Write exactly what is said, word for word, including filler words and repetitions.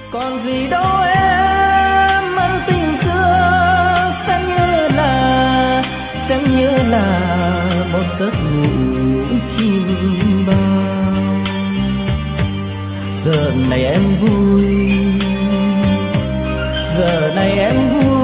còn gì đâu em ân tình xưa sẽ như là sẽ như là một giấc ngủ chim bao. Giờ này em vui, giờ này em vui